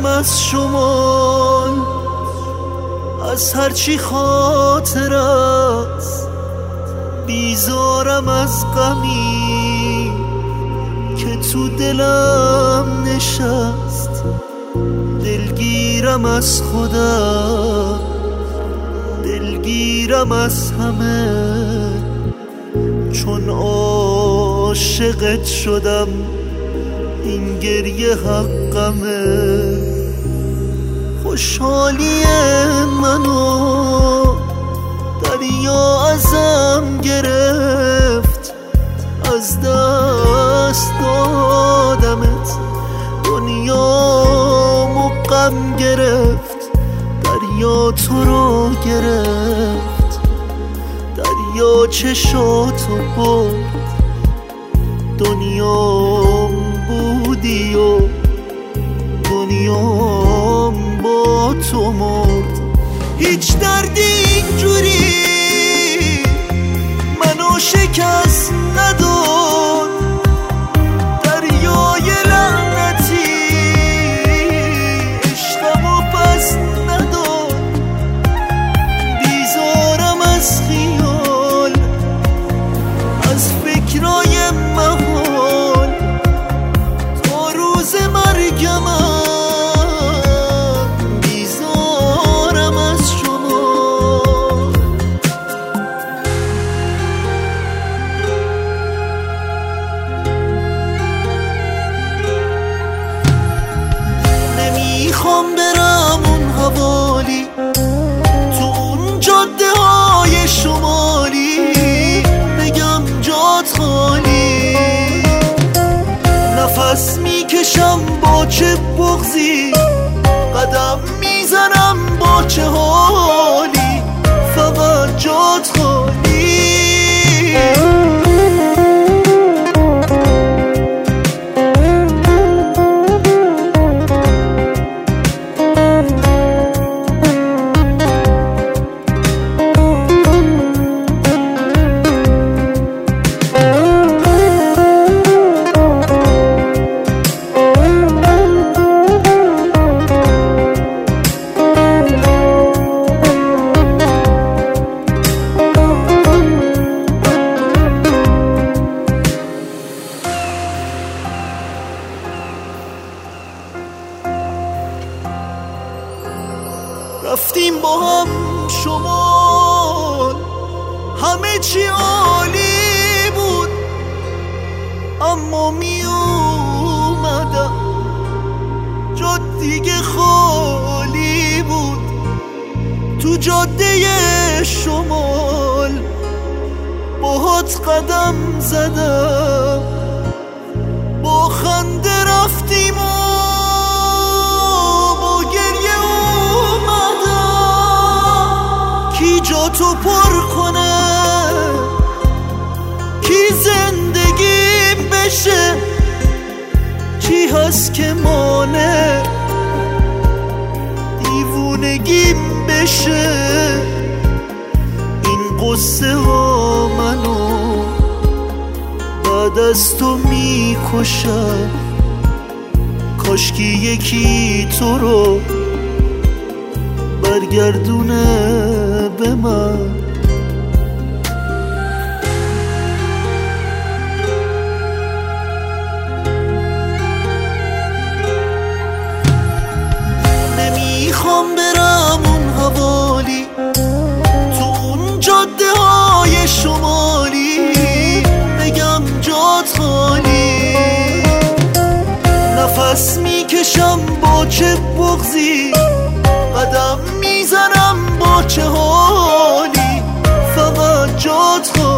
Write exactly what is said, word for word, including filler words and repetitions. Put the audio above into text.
از شمال، از هرچی خاطر است. بیزارم از غمی که تو دلم نشست. دلگیرم از خودم، دلگیرم از همه، چون عاشقت شدم این گریه حقمه. خوشحالی منو دریا ازم گرفت، از دست دادمت دنیامو غم گرفت. دریا تو رو گرفت، دریا چشاتو برد. دنیام بودی و دنیام با تو مرد. هیچ دردی اینجوری منو شکست نداد. دریای لعنتی عشقمو پس نداد. بیزارم از خیال، از فکرای محال، تا روز مرگمم بیزارم از شما. نمیخوام برم اون حوالی، تو اون جاده های شمالی، بگم جات خالی. نفس میکشم با چه بغضی، قدم میزنم با چه حالی، فقط جات خالی. رفتیم با هم شمال، همه چی عالی بود. اما می اومدم جا دیگه خالی بود. تو جاده شمال باهات قدم زدم، با خنده رفتیم و جا تو پر کنه، کی زندگیم بشه، کی هست که مانه دیوونگیم بشه. این قصه ها منو بعد از تو میکشن. کاشکی یکی تو رو برگردونه به من. نمیخوام برم اون حوالی، تو اون جاده های شمالی، بگم جات خالی. نفس میکشم با چه بغضی، قدم میزنم با چه حالی، فقط جات خالی.